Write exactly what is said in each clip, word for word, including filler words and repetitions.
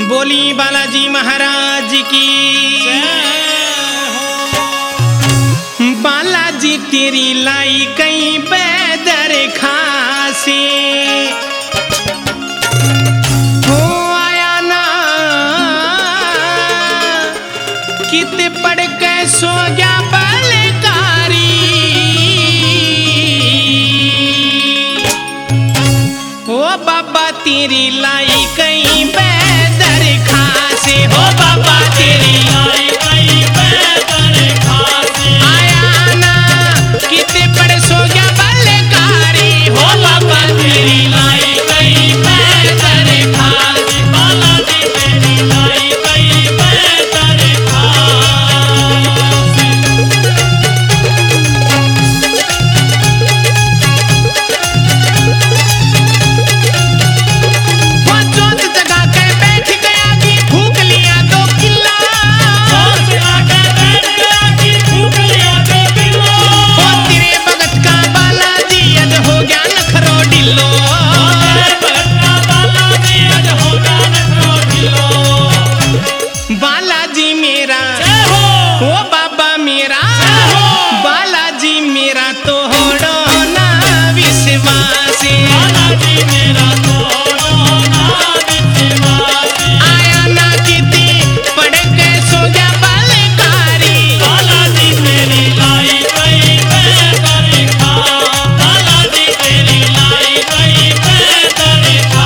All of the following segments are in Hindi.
बोली बालाजी महाराज की। बालाजी तेरी लाई कहीं बेदर खासे हो आया ना कित पड़ के सो गया बलकारी हो बाबा तेरी लाई कहीं बेदर खासे हो बाबा तेरी लाई कहीं बेदर खासे आया ना किते पड़ सो गया बलकारी हो बाबा तेरी लाई कहीं बेदर खासे बालाजी तेरी लाई कहीं बेदर खासे। वो जोत जगा के बैठ गया कि फूक लिया दो किला जोत जगा के बैठ गया कि फूक लिया दो किला वो तेरे भगत का बालाजी अज हो गया नखरो ढिलो तेरे भगत का बालाजी अज हो गया नखरो ढिलो बालाजी मेरा ओ बाबा मेरा बालाजी मेरा तो होड़ो ना विश्वास बालाजी मेरा तो होड़ो ना विश्वास आया ना किती पड़ के सो गया बलकारी बालाजी तेरी लाई कहीं बेदर खा बालाजी तेरी लाई कहीं बेदर खा।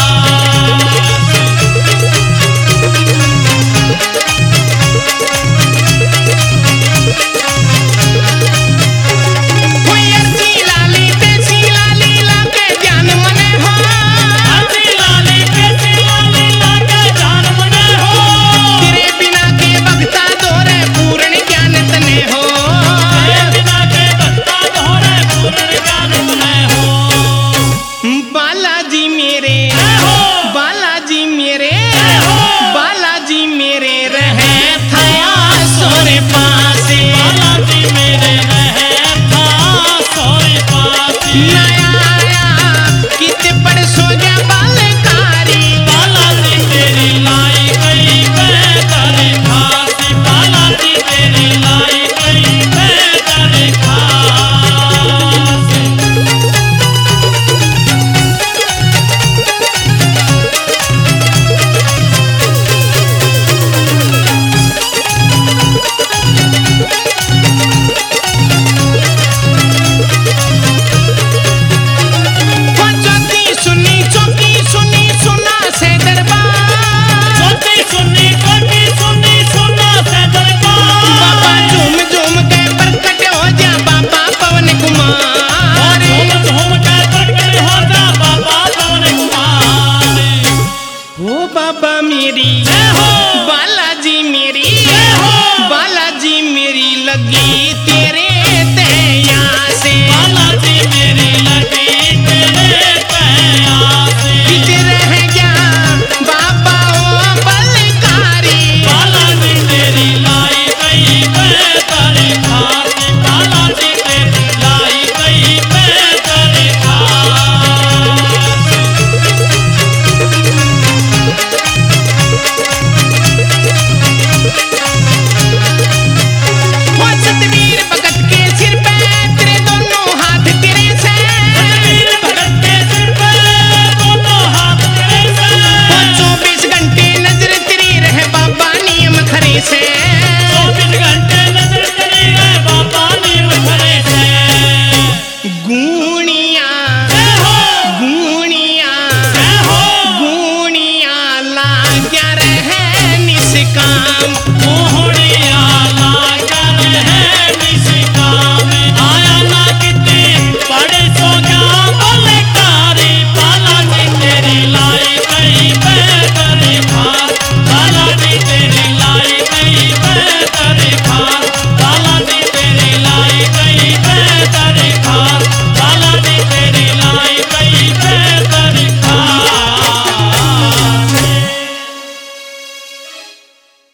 कोई अर्जी लाली देसी लाली लाके ध्यान मने हो अर्जी लाली देसी लाली लाके ध्यान मने हो तेरे बिना के भक्ता दोरे पूर्ण ज्ञान तने हो तेरे बिना के भक्ता दोरे पूर्ण ज्ञान तने हो बालाजी मेरे बालाजी मेरे बालाजी मेरे रहे था सोरे पासे बालाजी मेरे रहे था सोरे पासे नया आया किते पड़ सो गया बलकारी बालाजी तेरी लाई कहीं बेदर खासे बालाजी तेरी लाई कहीं बेदर खासे। वो चौथी सुनी चौकी सुनी सुना से दरबार चौथी सुनी चौकी सुनी सुना से दरबार बाबा झूम झूम के प्रकट हो जा बाबा पवन कुमार झूम झूम के प्रकट हो जा बाबा पवन कुमार हो बाबा मेरी बालाजी मेरी बालाजी मेरी लगी